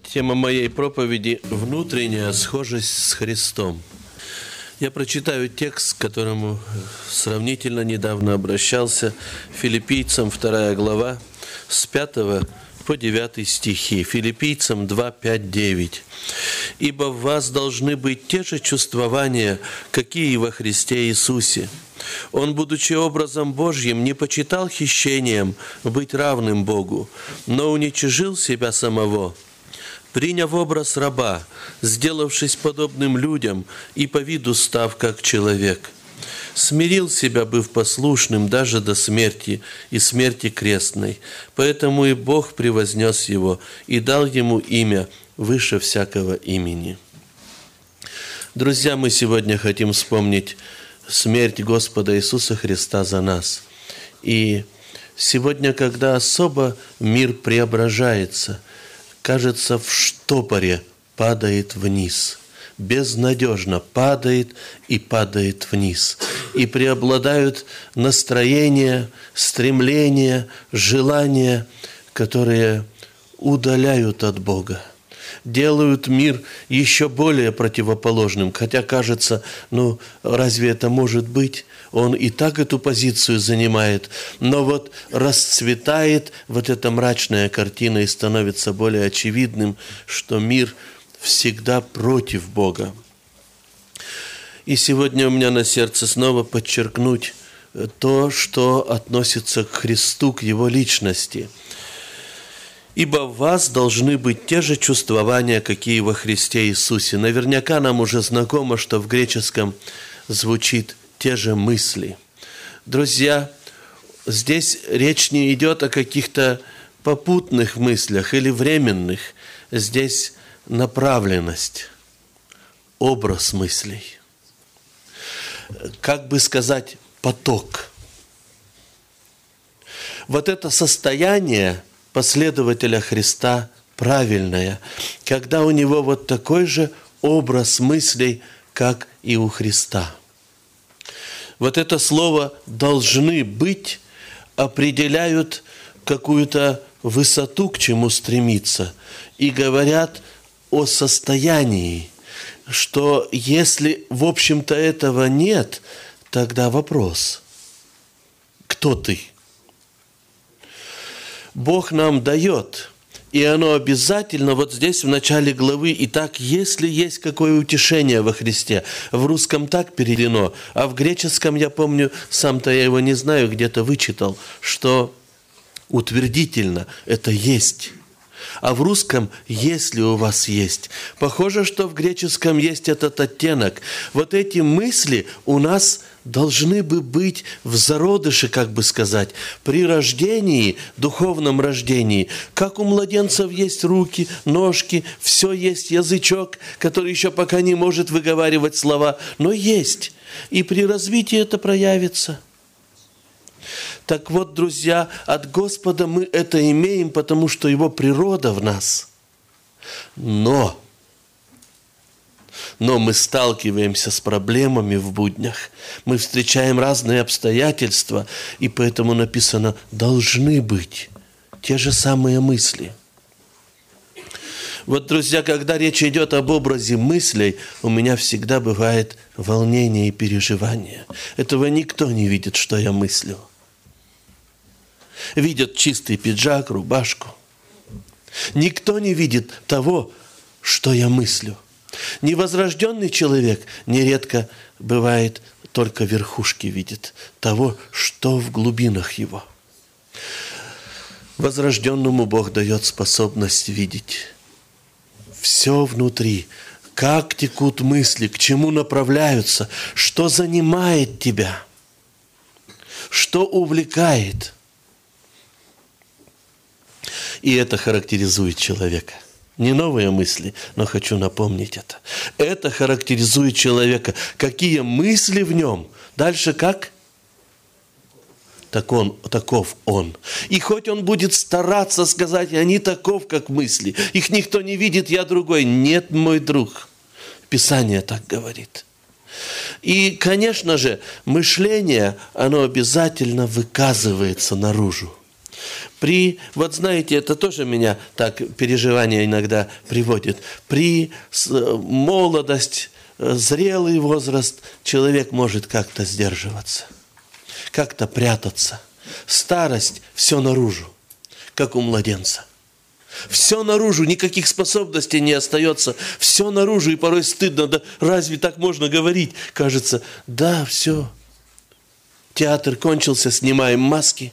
Тема моей проповеди – внутренняя схожесть с Христом. Я прочитаю текст, к которому сравнительно недавно обращался, Филиппийцам 2 глава, с 5 по 9 стихи. Филиппийцам 2, 5, 9. «Ибо в вас должны быть те же чувствования, какие и во Христе Иисусе. Он, будучи образом Божьим, не почитал хищением быть равным Богу, но уничижил себя самого, приняв образ раба, сделавшись подобным людям и по виду став как человек. Смирил себя, быв послушным даже до смерти и смерти крестной. Поэтому и Бог превознес его и дал ему имя выше всякого имени». Друзья, мы сегодня хотим вспомнить смерть Господа Иисуса Христа за нас. И сегодня, когда особо мир преображается, кажется, в штопоре падает вниз, безнадежно падает и падает вниз. И преобладают настроения, стремления, желания, которые удаляют от Бога, делают мир еще более противоположным. Хотя кажется, разве это может быть? Он и так эту позицию занимает. Но вот расцветает вот эта мрачная картина и становится более очевидным, что мир всегда против Бога. И сегодня у меня на сердце снова подчеркнуть то, что относится к Христу, к Его личности. «Ибо в вас должны быть те же чувствования, какие во Христе Иисусе». Наверняка нам уже знакомо, что в греческом звучит «те же мысли». Друзья, здесь речь не идет о каких-то попутных мыслях или временных. Здесь направленность, образ мыслей. Как бы сказать, поток. Вот это состояние последователя Христа правильное, когда у него вот такой же образ мыслей, как и у Христа. Вот это слово «должны быть» определяют какую-то высоту, к чему стремиться, и говорят о состоянии, что если, в общем-то, этого нет, тогда вопрос: кто ты? Бог нам дает, и оно обязательно вот здесь в начале главы. Итак, если есть какое утешение во Христе, в русском так переведено, а в греческом, я помню, сам-то я его не знаю, где-то вычитал, что утвердительно это есть. А в русском «если у вас есть». Похоже, что в греческом есть этот оттенок. Вот эти мысли у нас должны бы быть в зародыше, как бы сказать, при рождении, духовном рождении. Как у младенцев есть руки, ножки, все есть, язычок, который еще пока не может выговаривать слова, но есть. И при развитии это проявится. Так вот, друзья, от Господа мы это имеем, потому что Его природа в нас. Но мы сталкиваемся с проблемами в буднях, мы встречаем разные обстоятельства, и поэтому написано «должны быть» те же самые мысли. Вот, друзья, когда речь идет об образе мыслей, у меня всегда бывает волнение и переживание. Этого никто не видит, что я мыслю. Видят чистый пиджак, рубашку. Никто не видит того, что я мыслю. Невозрожденный человек нередко бывает только верхушки видит того, что в глубинах его. Возрожденному Бог дает способность видеть все внутри, как текут мысли, к чему направляются, что занимает тебя, что увлекает. И это характеризует человека. Не новые мысли, но хочу напомнить это. Это характеризует человека. Какие мысли в нем? Дальше как? Таков он. И хоть он будет стараться сказать, они таков, как мысли. Их никто не видит, я другой. Нет, мой друг. Писание так говорит. И, конечно же, мышление, оно обязательно выказывается наружу. Вот знаете, это тоже меня так переживания иногда приводит. При молодости, зрелый возраст человек может как-то сдерживаться, как-то прятаться. Старость – все наружу, как у младенца. Все наружу, никаких способностей не остается. Все наружу, и порой стыдно. Да разве так можно говорить? Кажется, да, все. Театр кончился, снимаем маски.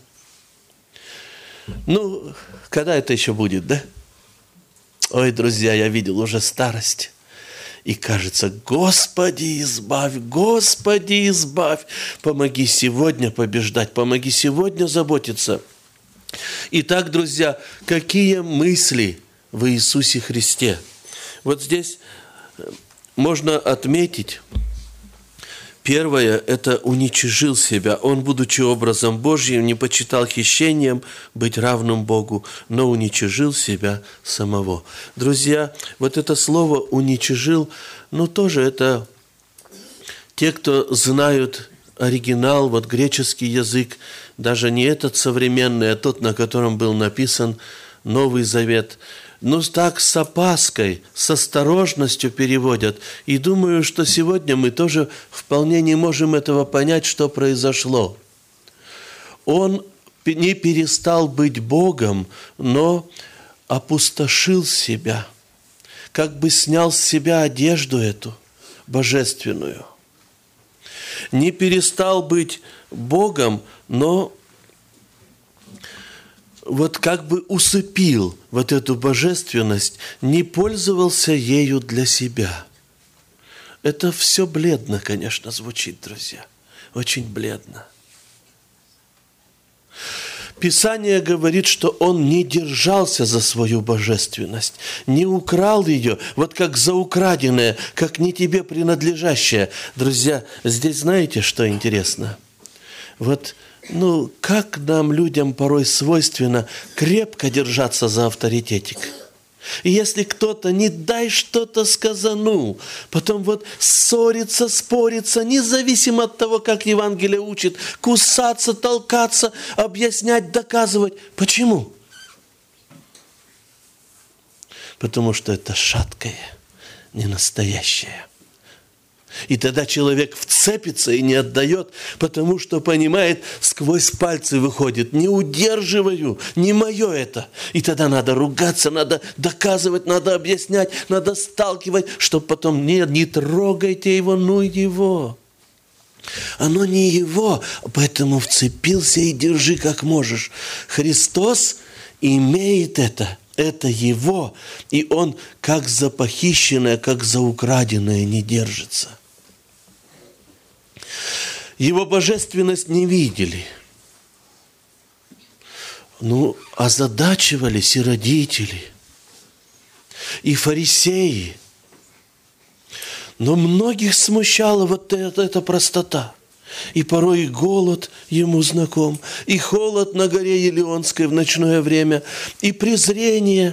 Ну, когда это еще будет, да? Ой, друзья, я видел уже старость. И кажется, Господи, избавь, помоги сегодня побеждать, помоги сегодня заботиться. Итак, друзья, какие мысли в Иисусе Христе? Вот здесь можно отметить, первое, это уничижил себя. Он, будучи образом Божьим, не почитал хищением быть равным Богу, но уничижил себя самого. Друзья, вот это слово «уничижил», тоже это те, кто знают оригинал, вот греческий язык, даже не этот современный, а тот, на котором был написан Новый Завет, так с опаской, с осторожностью переводят. И думаю, что сегодня мы тоже вполне не можем этого понять, что произошло. Он не перестал быть Богом, но опустошил себя, как бы снял с себя одежду эту божественную. Не перестал быть Богом, но вот как бы усыпил вот эту божественность, не пользовался ею для себя. Это все бледно, конечно, звучит, друзья. Очень бледно. Писание говорит, что он не держался за свою божественность, не украл ее, вот как за украденное, как не тебе принадлежащее. Друзья, здесь знаете, что интересно? Вот, как нам, людям, порой свойственно крепко держаться за авторитетик. И если кто-то, не дай что-то сказанул, потом ссориться, спориться, независимо от того, как Евангелие учит, кусаться, толкаться, объяснять, доказывать. Почему? Потому что это шаткое, не настоящее. И тогда человек вцепится и не отдает, потому что понимает, сквозь пальцы выходит: не удерживаю, не мое это. И тогда надо ругаться, надо доказывать, надо объяснять, надо сталкивать, чтобы потом не трогайте его, его. Оно не его, поэтому вцепился и держи как можешь. Христос имеет это. Это его, и он как за похищенное, как за украденное не держится. Его божественность не видели. Озадачивались и родители, и фарисеи. Но многих смущала эта простота. И порой и голод ему знаком, и холод на горе Елеонской в ночное время, и презрение.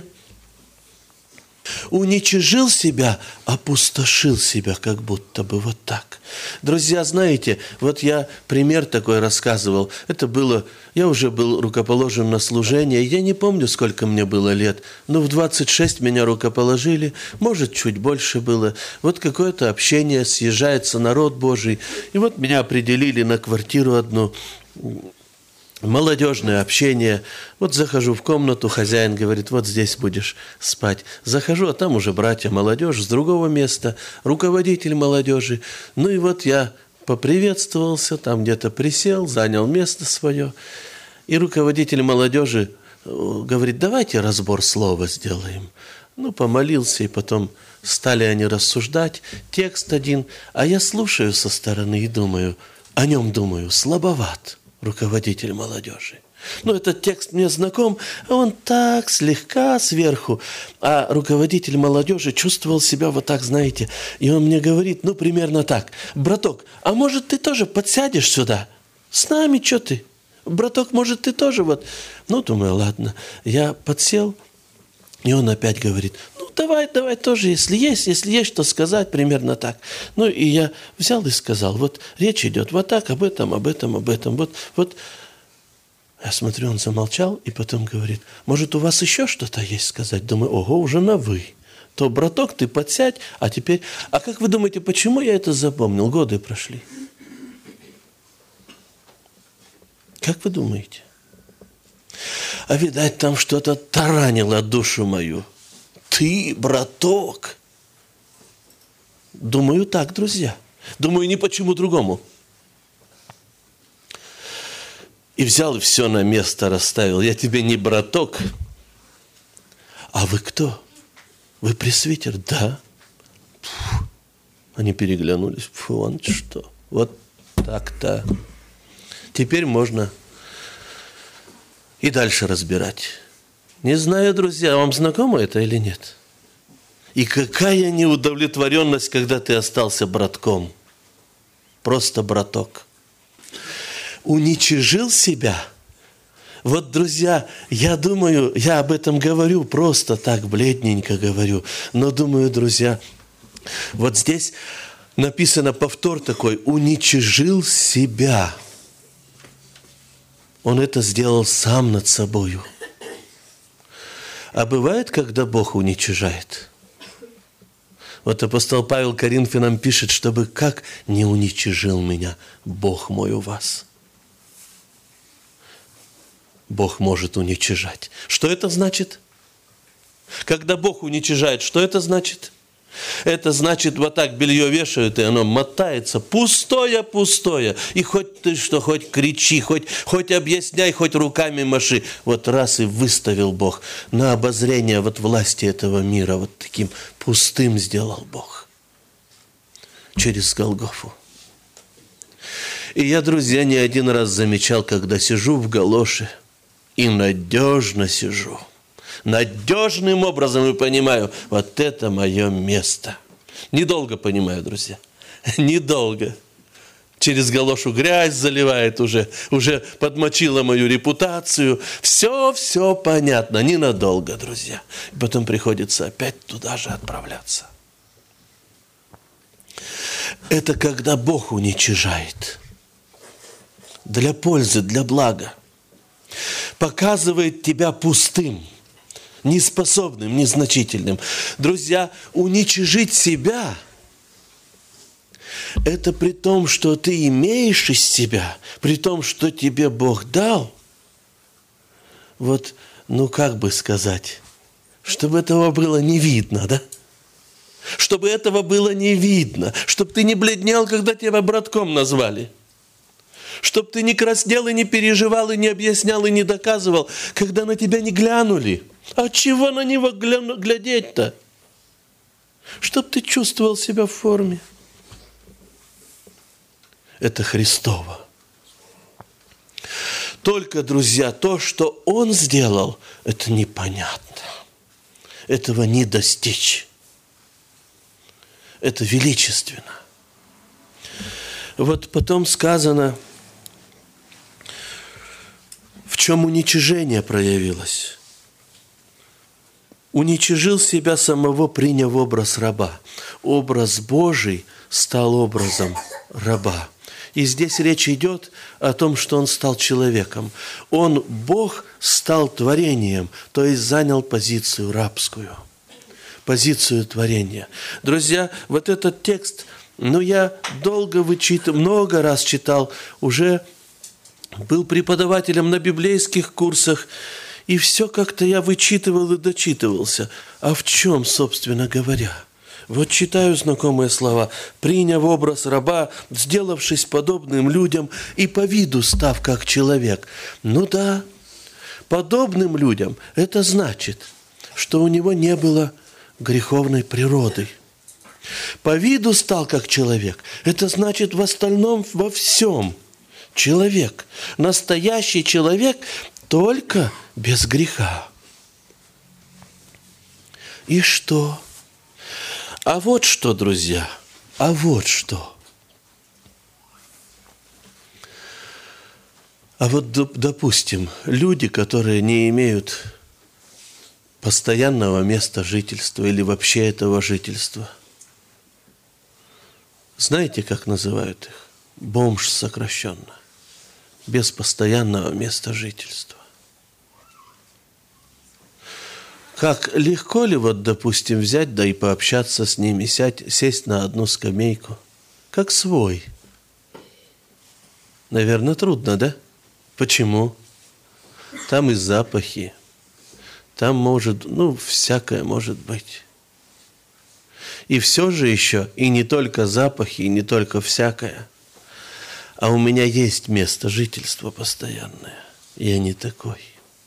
Уничижил себя, опустошил себя, как будто бы вот так. Друзья, знаете, я пример такой рассказывал. Это было, я уже был рукоположен на служение, я не помню, сколько мне было лет, но в 26 меня рукоположили, может, чуть больше было. Какое-то общение, съезжается народ Божий, и меня определили на квартиру одну. Молодежное общение. Захожу в комнату, хозяин говорит: здесь будешь спать. Захожу, а там уже братья, молодежь с другого места, руководитель молодежи. Я поприветствовался, там где-то присел, занял место свое. И руководитель молодежи говорит: давайте разбор слова сделаем. Помолился, и потом стали они рассуждать. Текст один, а я слушаю со стороны и думаю, о нем думаю, слабоват руководитель молодежи. Этот текст мне знаком, а он так слегка сверху. А руководитель молодежи чувствовал себя так, знаете, и он мне говорит, примерно так: браток, а может ты тоже подсядешь сюда? С нами что ты? Браток, может ты тоже думаю, ладно. Я подсел, и он опять говорит: давай тоже, если есть что сказать, примерно так. И я взял и сказал: речь идет так, об этом. Я смотрю, он замолчал и потом говорит: может, у вас еще что-то есть сказать? Думаю, ого, уже на «вы». То, браток, ты подсядь, а теперь... А как вы думаете, почему я это запомнил? Годы прошли. Как вы думаете? А видать, там что-то таранило душу мою. Ты, браток. Думаю так, друзья. Думаю, ни почему другому. И взял и все на место расставил. Я тебе не браток. А вы кто? Вы пресвитер? Да. Фу. Они переглянулись. Фу, он что? Вот так-то. Теперь можно и дальше разбирать. Не знаю, друзья, вам знакомо это или нет? И какая неудовлетворенность, когда ты остался братком. Просто браток. Уничижил себя. Вот, друзья, я думаю, я об этом говорю, просто так бледненько говорю. Но думаю, друзья, вот здесь написано повтор такой: уничижил себя. Он это сделал сам над собою. А бывает, когда Бог уничижает? Вот апостол Павел Коринфянам пишет, чтобы как не уничижил меня Бог мой у вас. Бог может уничижать. Что это значит? Когда Бог уничижает, что это значит? Это значит, вот так белье вешают, и оно мотается. Пустое, пустое. И хоть ты что, хоть кричи, хоть объясняй, хоть руками маши. Вот раз и выставил Бог на обозрение вот власти этого мира. Вот таким пустым сделал Бог. Через Голгофу. И я, друзья, не один раз замечал, когда сижу в галоши, и надежно сижу. Надежным образом и понимаю, вот это мое место. Недолго понимаю, друзья. Недолго. Через галошу грязь заливает уже подмочила мою репутацию. Все понятно. Ненадолго, друзья. И потом приходится опять туда же отправляться. Это когда Бог уничижает. Для пользы, для блага. Показывает тебя пустым, неспособным, незначительным. Друзья, уничижить себя – это при том, что ты имеешь из себя, при том, что тебе Бог дал. Вот, как бы сказать, чтобы этого было не видно, да? Чтобы этого было не видно, чтобы ты не бледнел, когда тебя братком назвали. Чтоб ты не краснел и не переживал, и не объяснял, и не доказывал, когда на тебя не глянули. А чего на него глядеть-то? Чтоб ты чувствовал себя в форме. Это Христово. Только, друзья, то, что Он сделал, это непонятно. Этого не достичь. Это величественно. Вот потом сказано, в чем уничижение проявилось. Уничижил себя самого, приняв образ раба. Образ Божий стал образом раба. И здесь речь идет о том, что он стал человеком. Он, Бог, стал творением, то есть занял позицию рабскую, позицию творения. Друзья, вот этот текст, я долго вычитывал, много раз читал, уже был преподавателем на библейских курсах, и все как-то я вычитывал и дочитывался. А в чем, собственно говоря? Вот читаю знакомые слова. «Приняв образ раба, сделавшись подобным людям и по виду став как человек». Да, подобным людям это значит, что у него не было греховной природы. По виду стал как человек. Это значит в остальном, во всем. Человек, настоящий человек, только без греха. И что? А вот что, друзья, а вот что. А вот, допустим, люди, которые не имеют постоянного места жительства или вообще этого жительства, знаете, как называют их? Бомж сокращенно. без постоянного места жительства. Как легко ли, вот, допустим, взять, да и пообщаться с ними, сесть на одну скамейку, как свой? Наверное, трудно, да? Почему? Там и запахи, там может, всякое может быть. И все же еще, и не только запахи, и не только всякое, а у меня есть место жительства постоянное. Я не такой.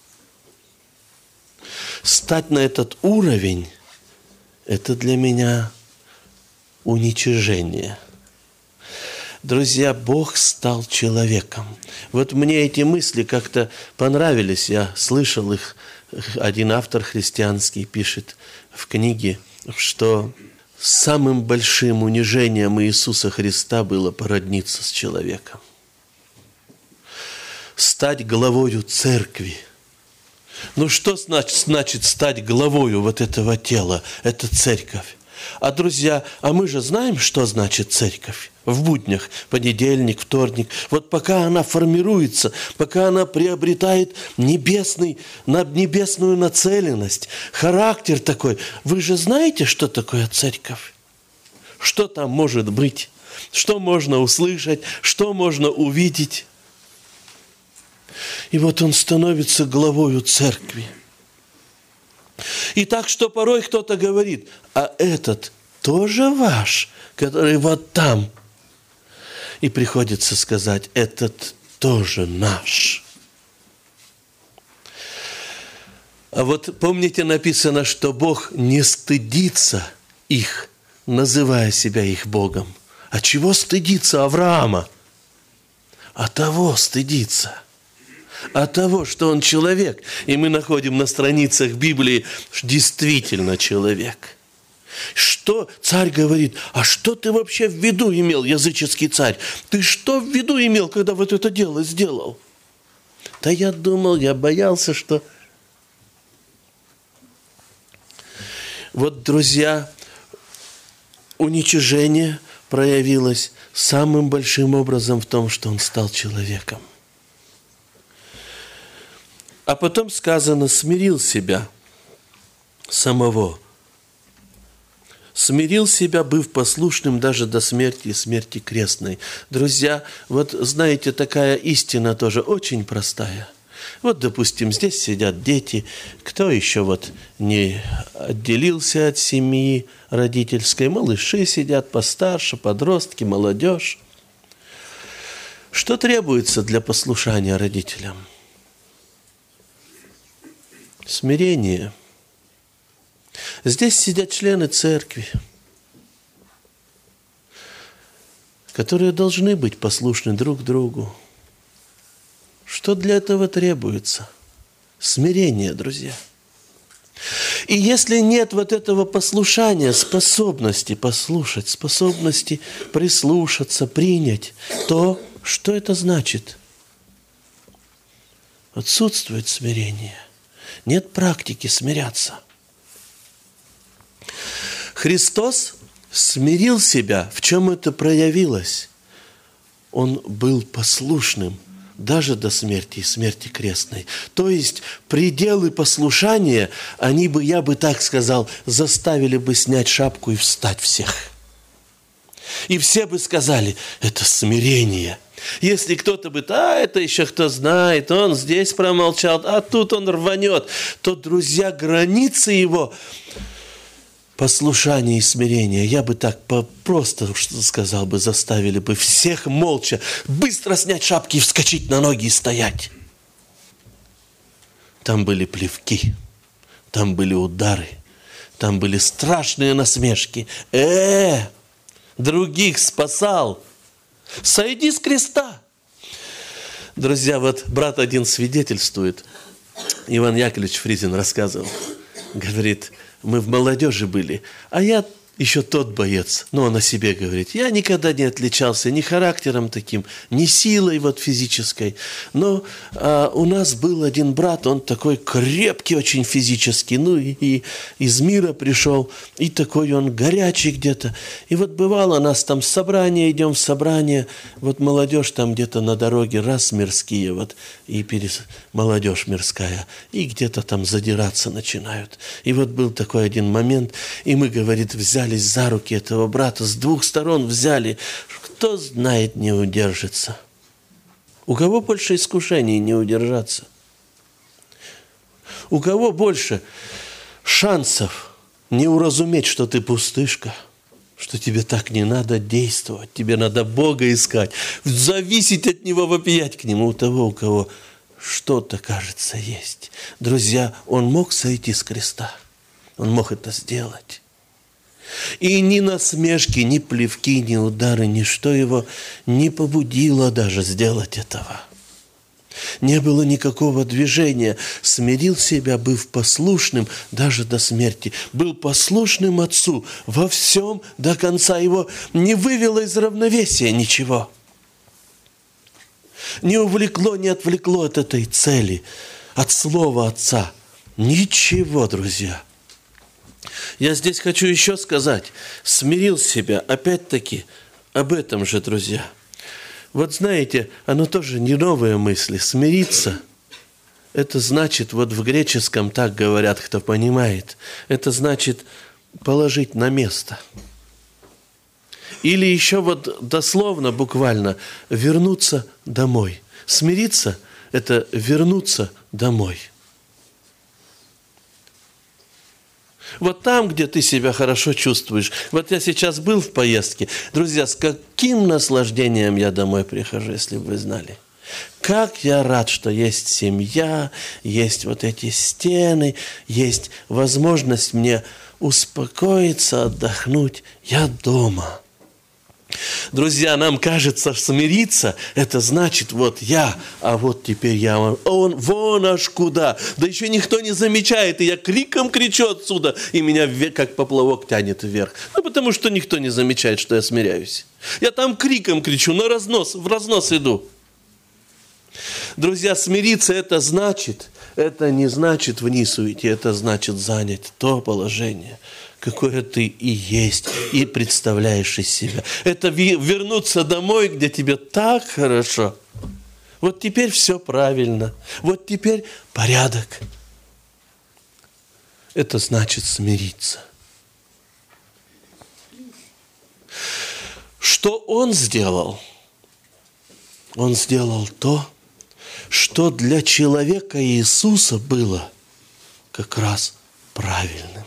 Стать на этот уровень – это для меня уничижение. Друзья, Бог стал человеком. Вот мне эти мысли как-то понравились. Я слышал их. Один автор христианский пишет в книге, что самым большим унижением Иисуса Христа было породниться с человеком. Стать главою церкви. Что значит стать главою вот этого тела? Это церковь. Друзья, мы же знаем, что значит церковь. В буднях, понедельник, вторник. Вот пока она формируется, пока она приобретает небесную нацеленность, характер такой. Вы же знаете, что такое церковь? Что там может быть? Что можно услышать? Что можно увидеть? И вот он становится главою церкви. И так, что порой кто-то говорит, а этот тоже ваш, который вот там. И приходится сказать, этот тоже наш. А вот помните, написано, что Бог не стыдится их, называя себя их Богом. А чего стыдится Авраама? А того стыдится. От того, что он человек. И мы находим на страницах Библии, что действительно человек. Что царь говорит, а что ты вообще в виду имел, языческий царь? Ты что в виду имел, когда вот это дело сделал? Да я думал, я боялся, что... Вот, друзья, уничижение проявилось самым большим образом в том, что он стал человеком. А потом сказано, смирил себя самого. Смирил себя, быв послушным даже до смерти и смерти крестной. Друзья, вот знаете, такая истина тоже очень простая. Вот, допустим, здесь сидят дети, кто еще вот не отделился от семьи родительской, малыши сидят постарше, подростки, молодежь. Что требуется для послушания родителям? Смирение. Здесь сидят члены церкви, которые должны быть послушны друг другу. Что для этого требуется? Смирение, друзья. И если нет вот этого послушания, способности послушать, способности прислушаться, принять, то что это значит? Отсутствует смирение. Нет практики смиряться. Христос смирил себя. В чем это проявилось? Он был послушным даже до смерти и смерти крестной. То есть пределы послушания, они бы, я бы так сказал, заставили бы снять шапку и встать всех. И все бы сказали, это смирение. Если кто-то бы, это еще кто знает, он здесь промолчал, а тут он рванет, то, друзья, границы его послушания и смирения, я бы так просто сказал бы, заставили бы всех молча быстро снять шапки и вскочить на ноги и стоять. Там были плевки, там были удары, там были страшные насмешки. Других спасал. Сойди с креста. Друзья, вот брат один свидетельствует. Иван Яковлевич Фризин рассказывал. Говорит, мы в молодежи были. А я еще тот боец, но он о себе говорит, я никогда не отличался ни характером таким, ни силой вот физической. Но у нас был один брат, он такой крепкий очень физически, ну и из мира пришел, и такой он горячий где-то. И вот бывало, у нас там собрание, идем в собрание, вот молодежь там где-то на дороге, раз мирские, вот, и молодежь мирская, и где-то там задираться начинают. И вот был такой один момент, и мы, говорит, взяли за руки этого брата, с двух сторон взяли. Кто знает, не удержится. У кого больше искушений не удержаться? У кого больше шансов не уразуметь, что ты пустышка, что тебе так не надо действовать, тебе надо Бога искать, зависеть от Него, вопиять к Нему, у того, у кого что-то, кажется, есть. Друзья, он мог сойти с креста, он мог это сделать. И ни насмешки, ни плевки, ни удары, ничто его не побудило даже сделать этого. Не было никакого движения. Смирил себя, быв послушным даже до смерти. Был послушным Отцу во всем до конца. Его не вывело из равновесия ничего. Не увлекло, не отвлекло от этой цели, от слова Отца. Ничего, друзья. Я здесь хочу еще сказать, смирил себя, опять-таки, об этом же, друзья. Вот знаете, оно тоже не новые мысли. Смириться, это значит, вот в греческом так говорят, кто понимает, это значит положить на место. Или еще вот дословно, буквально, вернуться домой. Смириться – это вернуться домой. Вот там, где ты себя хорошо чувствуешь. Вот я сейчас был в поездке. Друзья, с каким наслаждением я домой прихожу, если бы вы знали. Как я рад, что есть семья, есть вот эти стены, есть возможность мне успокоиться, отдохнуть. Я дома. Друзья, нам кажется, смириться, это значит, вот я, а вот теперь я, он вон аж куда. Да еще никто не замечает, и я криком кричу отсюда, и меня как поплавок тянет вверх. Ну, потому что никто не замечает, что я смиряюсь. Я там криком кричу, в разнос иду. Друзья, смириться это не значит вниз уйти, это значит занять то положение, какое ты и есть, и представляешь из себя. Это вернуться домой, где тебе так хорошо. Вот теперь все правильно. Вот теперь порядок. Это значит смириться. Что он сделал? Он сделал то, что для человека Иисуса было как раз правильным.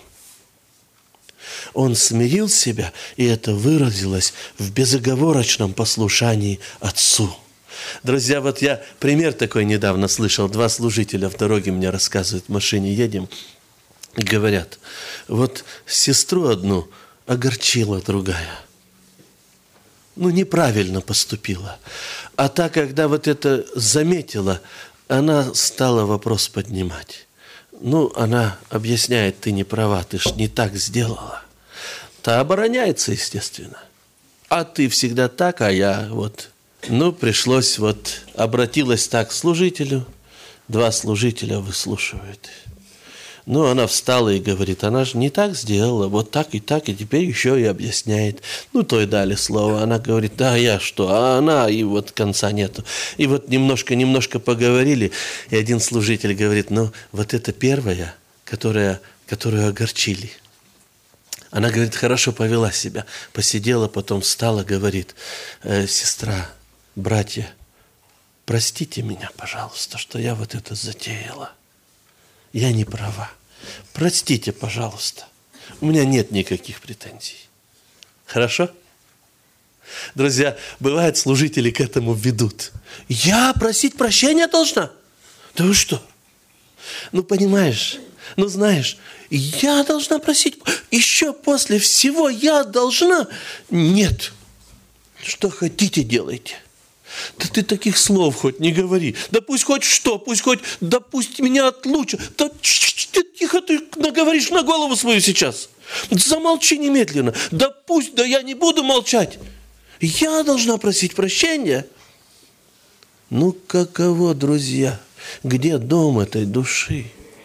Он смирил себя, и это выразилось в безоговорочном послушании Отцу. Друзья, вот я пример такой недавно слышал. 2 служителя в дороге мне рассказывают, в машине едем, и говорят, вот сестру одну огорчила другая. Ну, неправильно поступила. А та, когда вот это заметила, она стала вопрос поднимать. Ну, она объясняет, ты не права, ты ж не так сделала. Та обороняется, естественно. А ты всегда так, а я вот. Ну, пришлось вот, обратилась так к служителю. 2 служителя выслушивают. Ну, она встала и говорит, она же не так сделала, вот так, и теперь еще и объясняет. Ну, то и дали слово. Она говорит, да, я что? А она, и вот конца нету. И вот немножко поговорили, и один служитель говорит, ну, вот это первая, которую огорчили. Она, говорит, хорошо повела себя, посидела, потом встала, говорит, сестра, братья, простите меня, пожалуйста, что я вот это затеяла. Я не права. Простите, пожалуйста. У меня нет никаких претензий. Хорошо? Друзья, бывает, служители к этому ведут. Я просить прощения должна? Да вы что? Ну, понимаешь, ну, знаешь, я должна просить, еще после всего я должна? Нет. Что хотите, делайте. Да ты таких слов хоть не говори. Да пусть хоть что, да пусть меня отлучат. Да тихо ты наговоришь на голову свою сейчас. Замолчи немедленно. Да пусть, да я не буду молчать. Я должна просить прощения. Ну, каково, друзья, где дом этой души?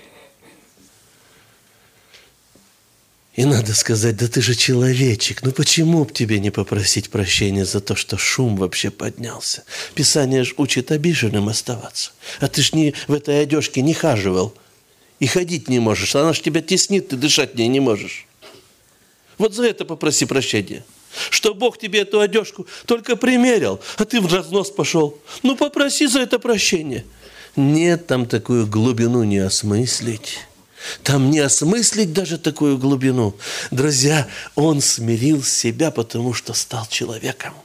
И надо сказать, да ты же человечек, ну почему б тебе не попросить прощения за то, что шум вообще поднялся? Писание ж учит обиженным оставаться. А ты ж в этой одежке не хаживал и ходить не можешь. Она ж тебя теснит, ты дышать в ней не можешь. Вот за это попроси прощения. Что Бог тебе эту одежку только примерил, а ты в разнос пошел. Ну попроси за это прощения. Нет там такую глубину не осмыслить. Там не осмыслить даже такую глубину. Друзья, он смирил себя, потому что стал человеком.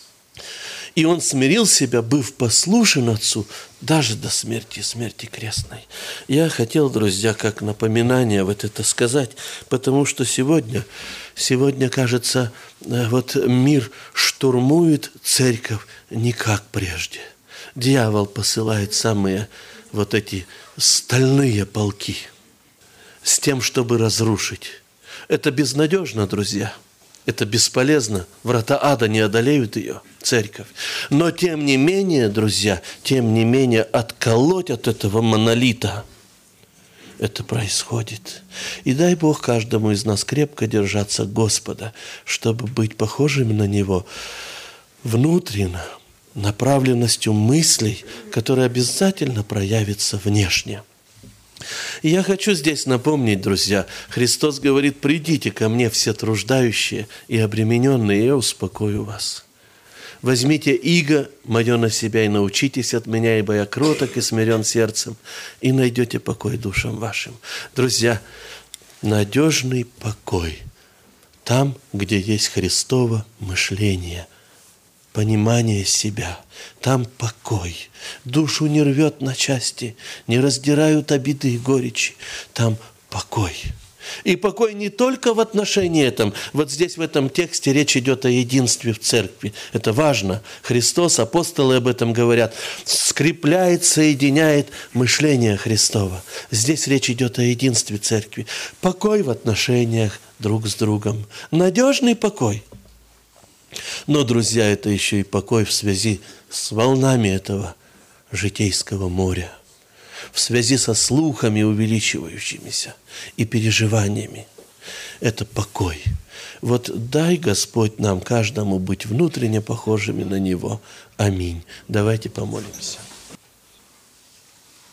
И он смирил себя, быв послушен Отцу, даже до смерти, смерти крестной. Я хотел, друзья, как напоминание вот это сказать, потому что сегодня, кажется, вот мир штурмует церковь не как прежде. Дьявол посылает самые вот эти стальные полки с тем, чтобы разрушить. Это безнадежно, друзья. Это бесполезно. Врата ада не одолеют ее, церковь. Но тем не менее, друзья, отколоть от этого монолита это происходит. И дай Бог каждому из нас крепко держаться Господа, чтобы быть похожими на Него внутренно, направленностью мыслей, которая обязательно проявится внешне. И я хочу здесь напомнить, друзья, Христос говорит: «Придите ко мне все труждающие и обремененные, и я успокою вас. Возьмите иго мое на себя и научитесь от меня, ибо я кроток и смирен сердцем, и найдете покой душам вашим». Друзья, надежный покой там, где есть Христово мышление, понимание себя. Там покой. Душу не рвет на части, не раздирают обиды и горечи. Там покой. И покой не только в отношении этом. Вот здесь в этом тексте речь идет о единстве в церкви. Это важно. Христос, апостолы об этом говорят, скрепляет, соединяет мышление Христово. Здесь речь идет о единстве церкви. Покой в отношениях друг с другом. Надежный покой. Но, друзья, это еще и покой в связи с волнами этого житейского моря, в связи со слухами увеличивающимися и переживаниями. Это покой. Вот дай Господь нам каждому быть внутренне похожими на Него. Аминь. Давайте помолимся.